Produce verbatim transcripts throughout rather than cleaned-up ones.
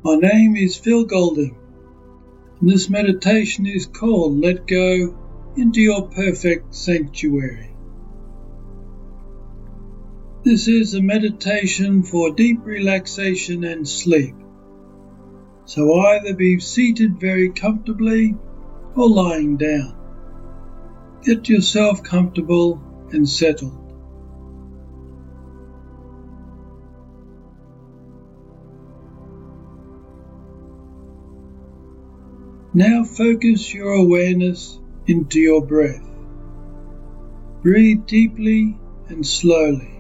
My name is Phil Golding, and this meditation is called Let Go into Your Perfect Sanctuary. This is a meditation for deep relaxation and sleep, so either be seated very comfortably or lying down. Get yourself comfortable and settled. Now focus your awareness into your breath. Breathe deeply and slowly.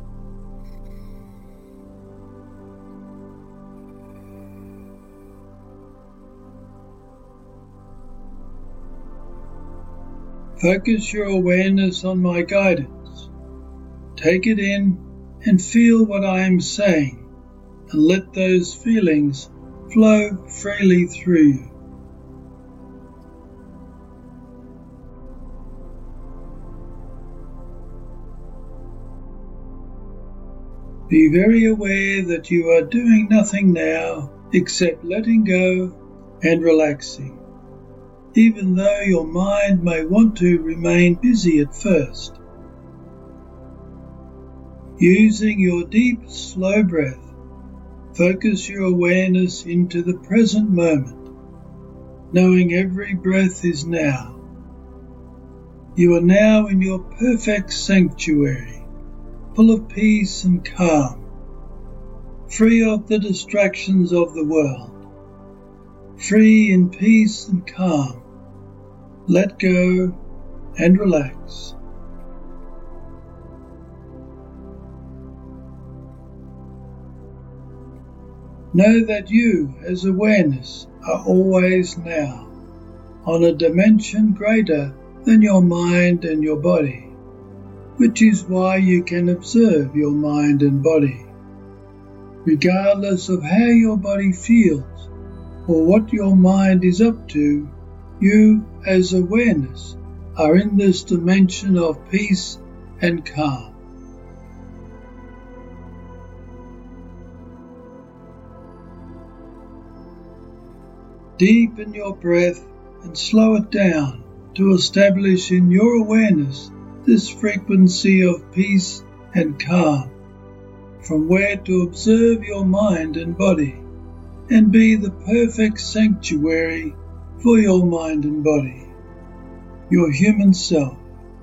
Focus your awareness on my guidance. Take it in and feel what I am saying, and let those feelings flow freely through you. Be very aware that you are doing nothing now except letting go and relaxing, even though your mind may want to remain busy at first. Using your deep, slow breath, focus your awareness into the present moment, knowing every breath is now. You are now in your perfect sanctuary, full of peace and calm, free of the distractions of the world, free in peace and calm. Let go and relax. Know that you, as awareness, are always now, on a dimension greater than your mind and your body, which is why you can observe your mind and body. Regardless of how your body feels or what your mind is up to, you, as awareness, are in this dimension of peace and calm. Deepen your breath and slow it down to establish in your awareness this frequency of peace and calm, from where to observe your mind and body and be the perfect sanctuary for your mind and body, your human self.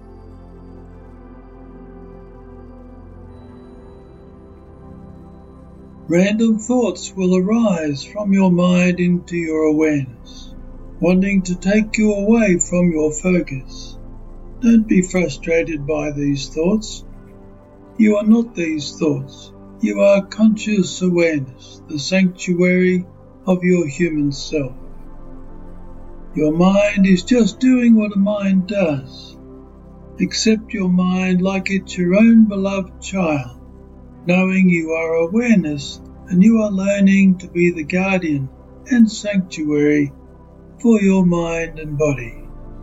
Random thoughts will arise from your mind into your awareness, wanting to take you away from your focus. Don't be frustrated by these thoughts. You are not these thoughts. You are conscious awareness, the sanctuary of your human self. Your mind is just doing what a mind does. Accept your mind like it's your own beloved child, knowing you are awareness and you are learning to be the guardian and sanctuary for your mind and body.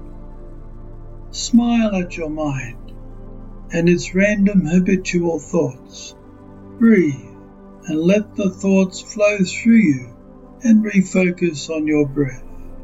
Smile at your mind and its random habitual thoughts. Breathe and let the thoughts flow through you and refocus on your breath.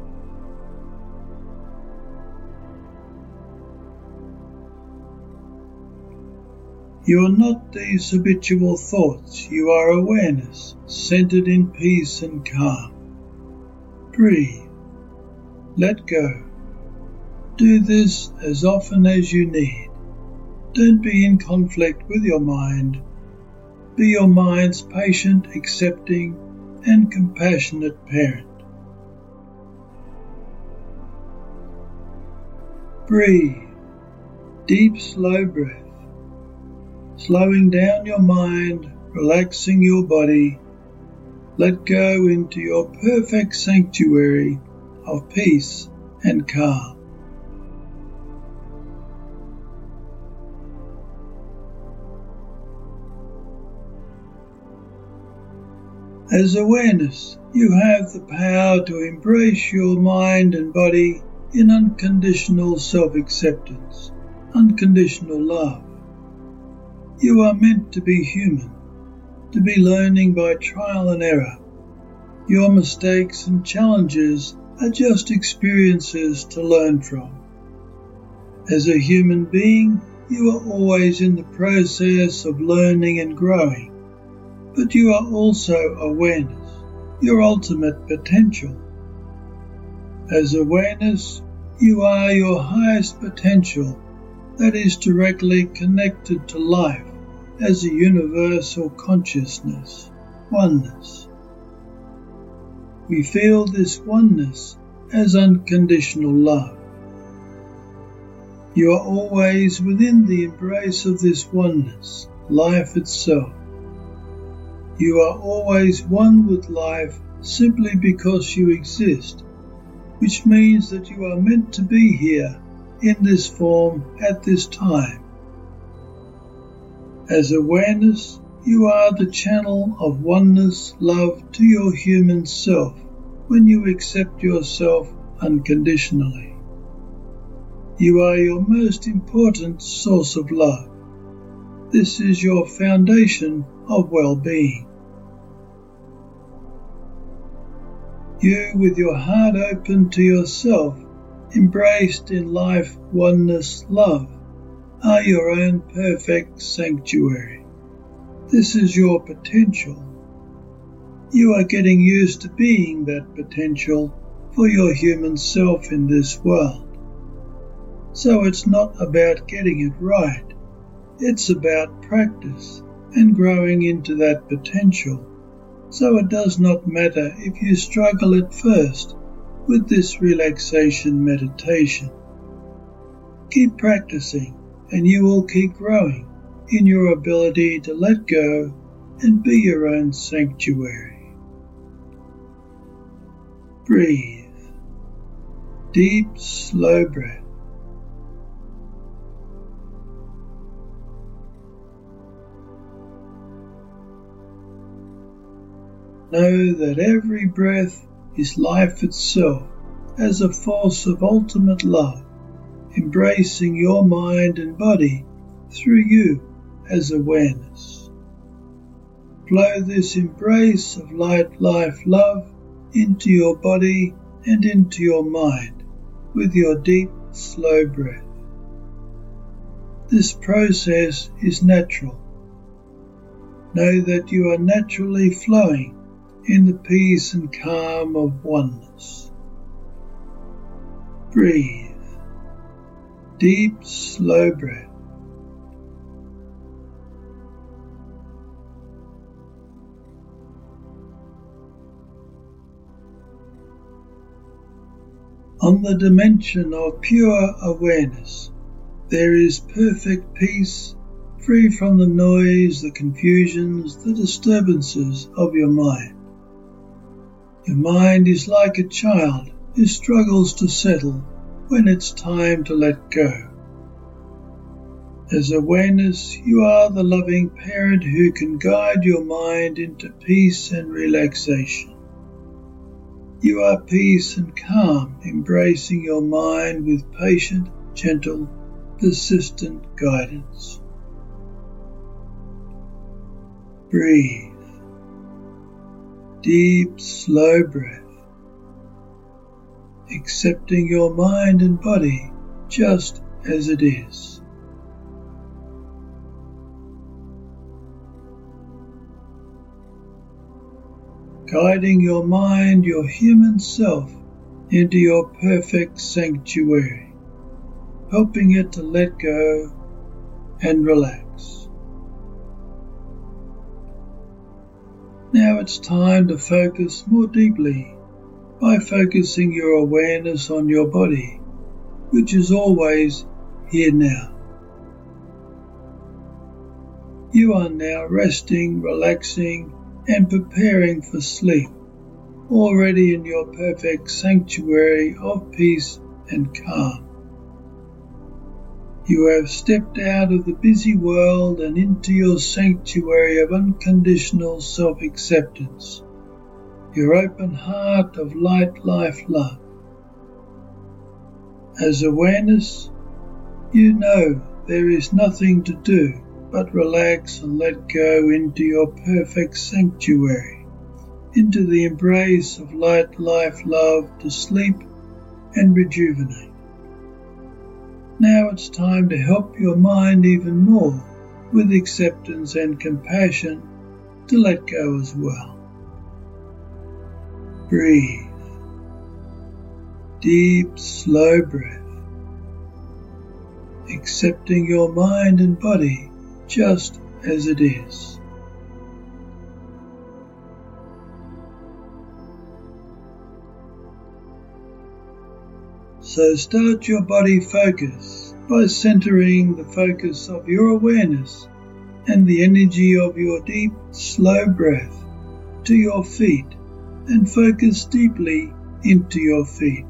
You are not these habitual thoughts. You are awareness, centered in peace and calm. Breathe. Let go. Do this as often as you need. Don't be in conflict with your mind. Be your mind's patient, accepting, and compassionate parent. Breathe. Deep, slow breath. Slowing down your mind, relaxing your body. Let go into your perfect sanctuary of peace and calm. As awareness, you have the power to embrace your mind and body in unconditional self-acceptance, unconditional love. You are meant to be human, to be learning by trial and error. Your mistakes and challenges are just experiences to learn from. As a human being, you are always in the process of learning and growing, but you are also awareness, your ultimate potential. As awareness, you are your highest potential that is directly connected to life as a universal consciousness, oneness. We feel this oneness as unconditional love. You are always within the embrace of this oneness, life itself. You are always one with life simply because you exist, which means that you are meant to be here in this form at this time. As awareness, you are the channel of oneness, love to your human self when you accept yourself unconditionally. You are your most important source of love. This is your foundation of well-being. You, with your heart open to yourself, embraced in life, oneness, love, are your own perfect sanctuary. This is your potential. You are getting used to being that potential for your human self in this world. So it's not about getting it right. It's about practice and growing into that potential. So it does not matter if you struggle at first with this relaxation meditation. Keep practicing and you will keep growing in your ability to let go and be your own sanctuary. Breathe. Deep, slow breath. Know that every breath is life itself as a force of ultimate love, embracing your mind and body through you as awareness. Flow this embrace of light, life, love into your body and into your mind with your deep, slow breath. This process is natural. Know that you are naturally flowing in the peace and calm of oneness. Breathe. Deep, slow breath. On the dimension of pure awareness, there is perfect peace, free from the noise, the confusions, the disturbances of your mind. Your mind is like a child who struggles to settle when it's time to let go. As awareness, you are the loving parent who can guide your mind into peace and relaxation. You are peace and calm, embracing your mind with patient, gentle, persistent guidance. Breathe. Deep, slow breath, accepting your mind and body just as it is. Guiding your mind, your human self, into your perfect sanctuary, helping it to let go and relax. Now it's time to focus more deeply by focusing your awareness on your body, which is always here now. You are now resting, relaxing, and preparing for sleep, already in your perfect sanctuary of peace and calm. You have stepped out of the busy world and into your sanctuary of unconditional self-acceptance, your open heart of light, life, love. As awareness, you know there is nothing to do but relax and let go into your perfect sanctuary, into the embrace of light, life, love to sleep and rejuvenate. Now it's time to help your mind even more with acceptance and compassion to let go as well. Breathe. Deep, slow breath. Accepting your mind and body just as it is. So start your body focus by centering the focus of your awareness and the energy of your deep, slow breath to your feet, and focus deeply into your feet.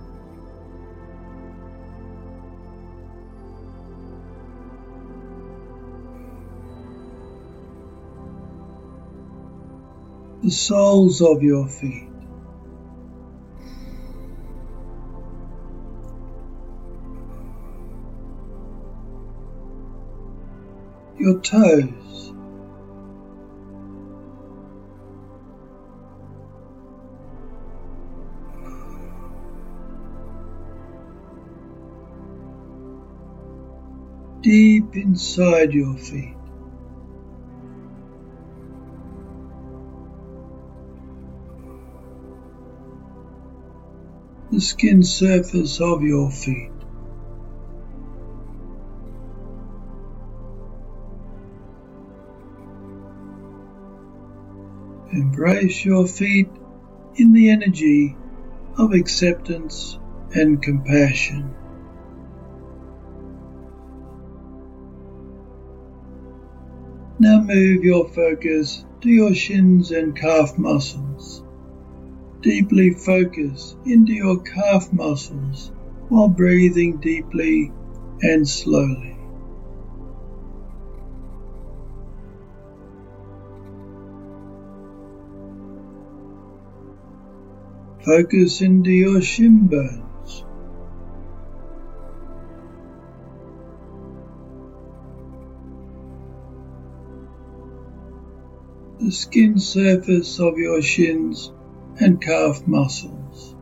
The soles of your feet. Your toes. Deep inside your feet. The skin surface of your feet. Embrace your feet in the energy of acceptance and compassion. Now move your focus to your shins and calf muscles. Deeply focus into your calf muscles while breathing deeply and slowly. Focus into your shin bones. The skin surface of your shins and calf muscles.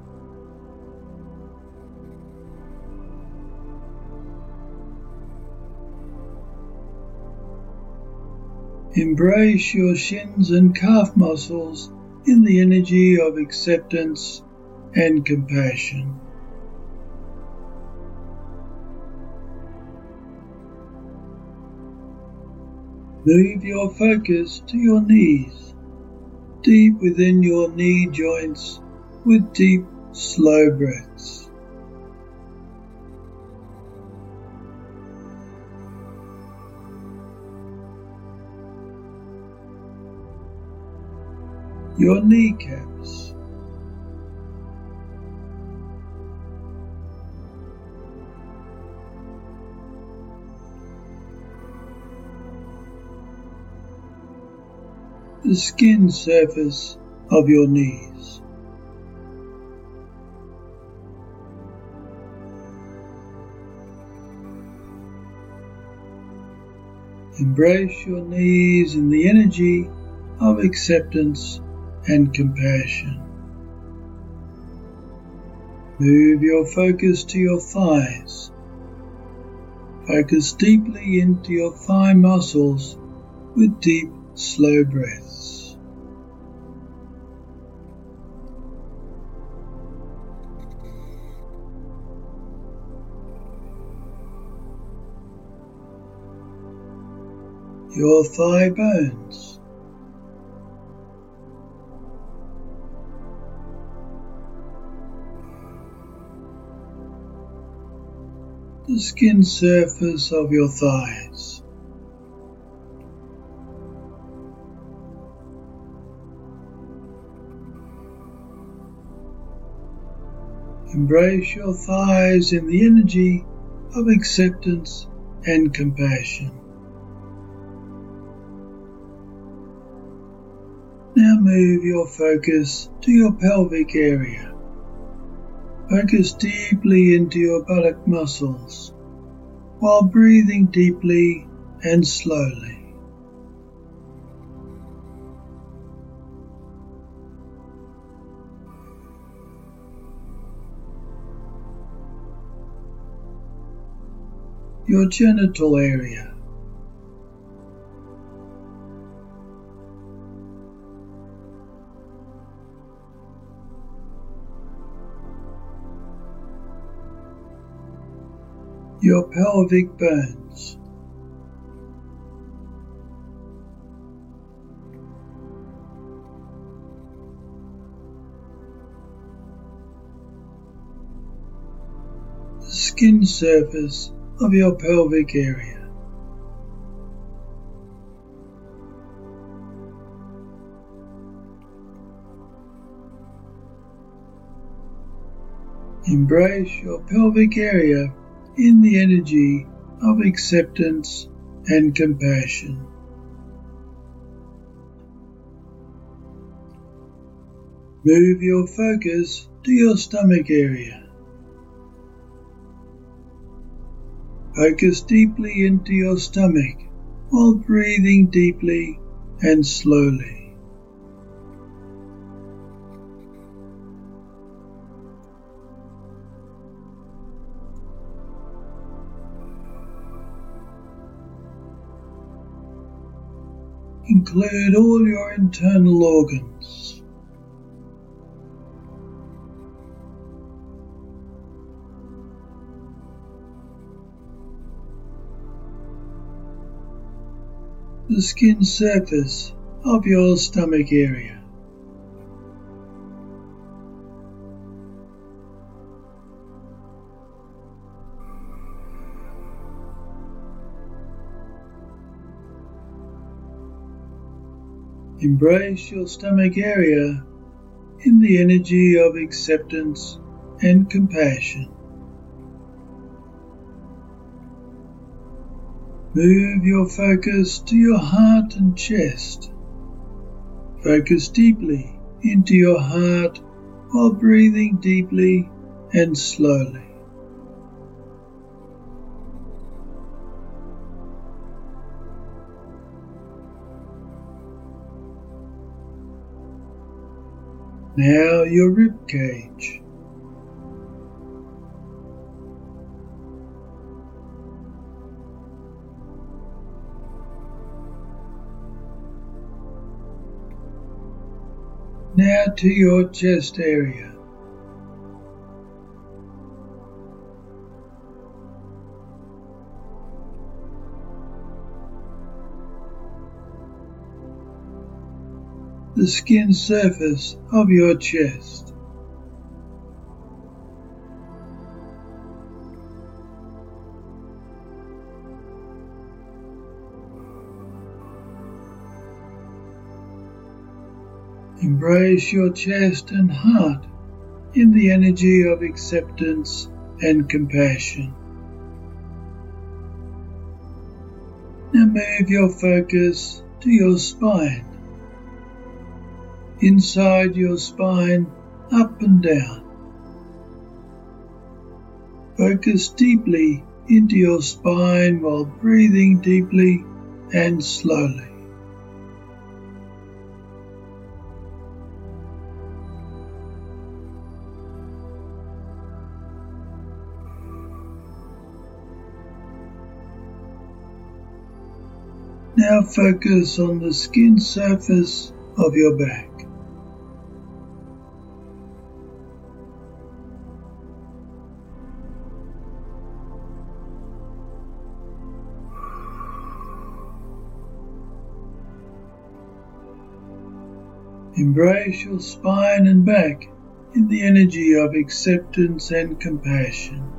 Embrace your shins and calf muscles in the energy of acceptance and compassion. Move your focus to your knees, deep within your knee joints with deep, slow breaths. Your kneecaps. The skin surface of your knees. Embrace your knees in the energy of acceptance and compassion. Move your focus to your thighs. Focus deeply into your thigh muscles with deep, slow breaths. Your thigh bones. The skin surface of your thighs. Embrace your thighs in the energy of acceptance and compassion. Now move your focus to your pelvic area. Focus deeply into your buttock muscles while breathing deeply and slowly. your genital area. Your pelvic bones. The skin surface of your pelvic area. Embrace your pelvic area in the energy of acceptance and compassion. Move your focus to your stomach area. Focus deeply into your stomach while breathing deeply and slowly. Include all your internal organs. The skin surface of your stomach area. Embrace your stomach area in the energy of acceptance and compassion. Move your focus to your heart and chest. Focus deeply into your heart while breathing deeply and slowly. Now your rib cage. Now to your chest area. The skin surface of your chest. Embrace your chest and heart in the energy of acceptance and compassion. Now move your focus to your spine. Inside your spine, up and down. Focus deeply into your spine while breathing deeply and slowly. Now focus on the skin surface of your back. Embrace your spine and back in the energy of acceptance and compassion.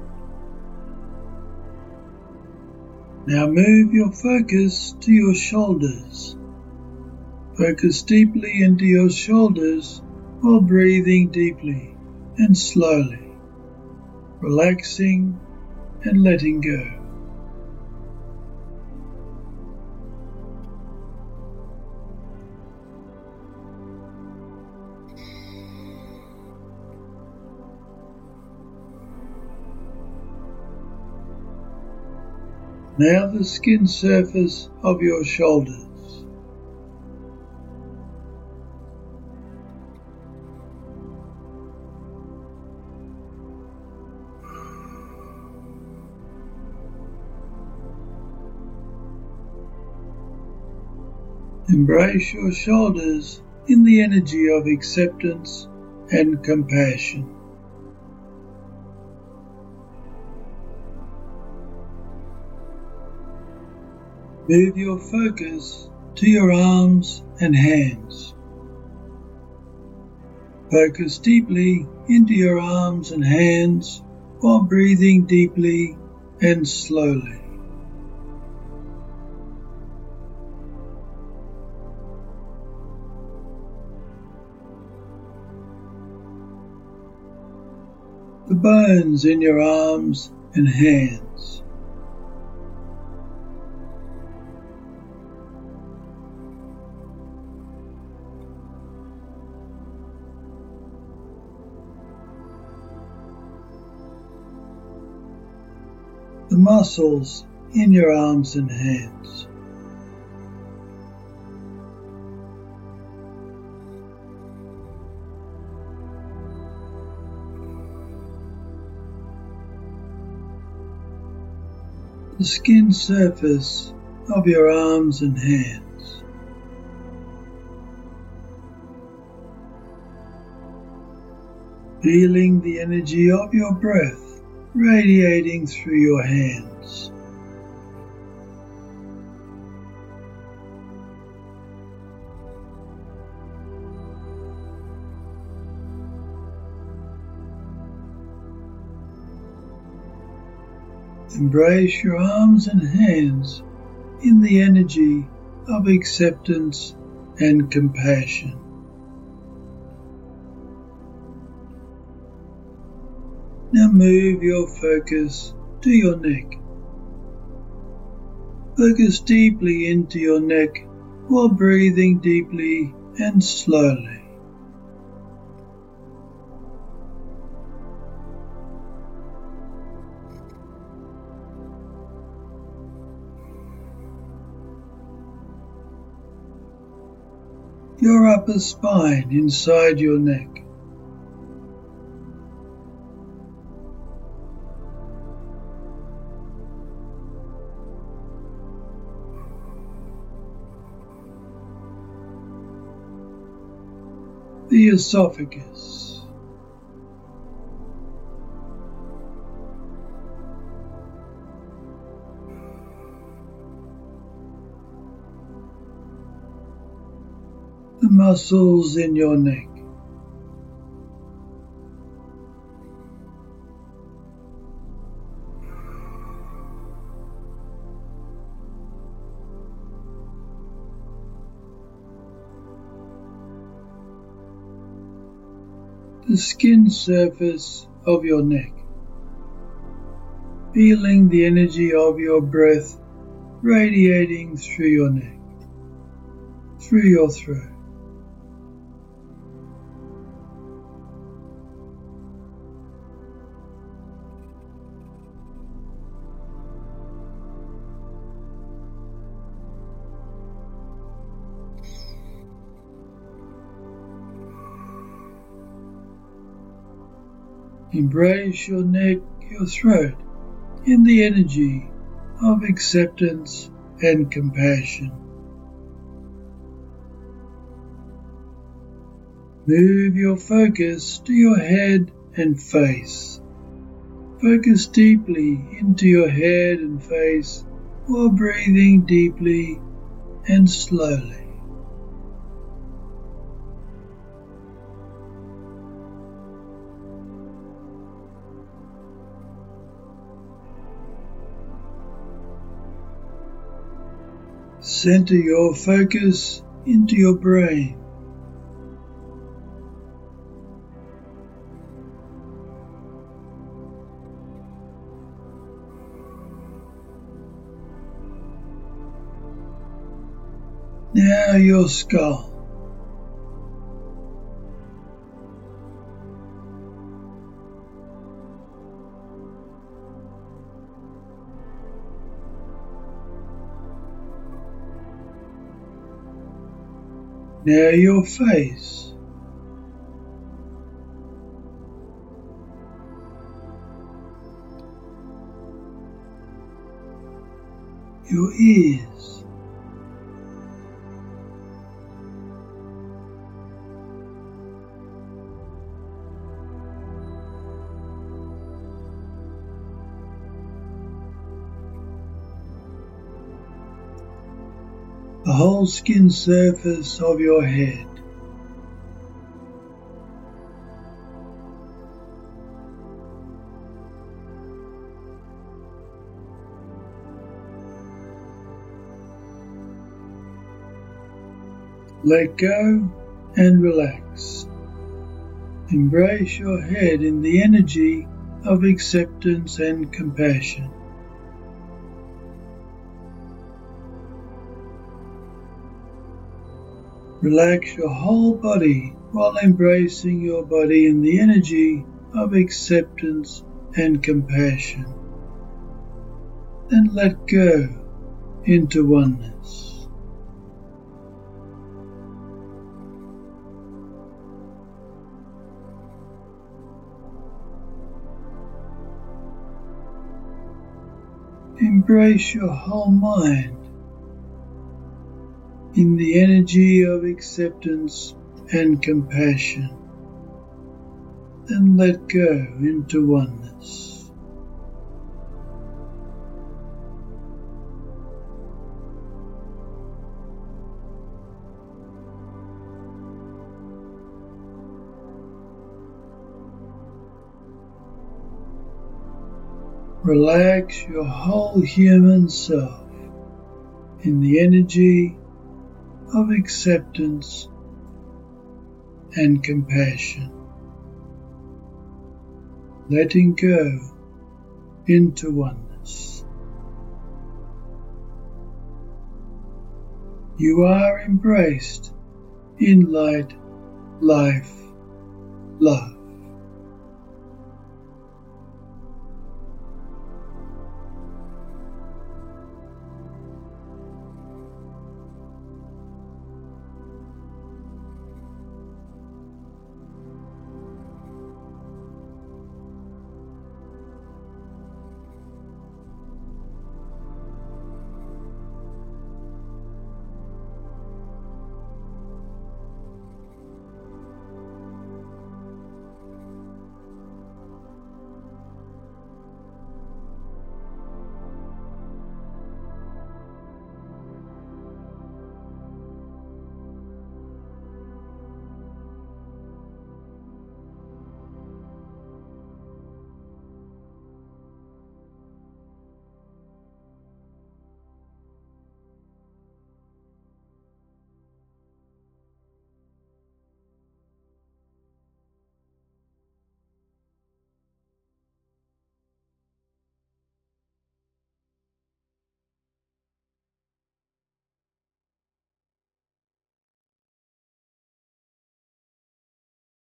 Now move your focus to your shoulders. Focus deeply into your shoulders while breathing deeply and slowly, relaxing and letting go. Now the skin surface of your shoulders. Embrace your shoulders in the energy of acceptance and compassion. Move your focus to your arms and hands. Focus deeply into your arms and hands while breathing deeply and slowly. The bones in your arms and hands. The muscles in your arms and hands. The skin surface of your arms and hands. Feeling the energy of your breath radiating through your hands. Embrace your arms and hands in the energy of acceptance and compassion. Now move your focus to your neck. Focus deeply into your neck while breathing deeply and slowly. Your upper spine inside your neck. The esophagus. The muscles in your neck. The skin surface of your neck. Feeling the energy of your breath radiating through your neck, through your throat. Embrace your neck, your throat, in the energy of acceptance and compassion. Move your focus to your head and face. Focus deeply into your head and face while breathing deeply and slowly. Center your focus into your brain. Now your skull. Now your face. Your ears. the whole skin surface of your head. Let go and relax. Embrace your head in the energy of acceptance and compassion. Relax your whole body while embracing your body in the energy of acceptance and compassion. Then let go into oneness. Embrace your whole mind in the energy of acceptance and compassion. Then let go into oneness. Relax your whole human self in the energy of acceptance and compassion, letting go into oneness. You are embraced in light, life, love.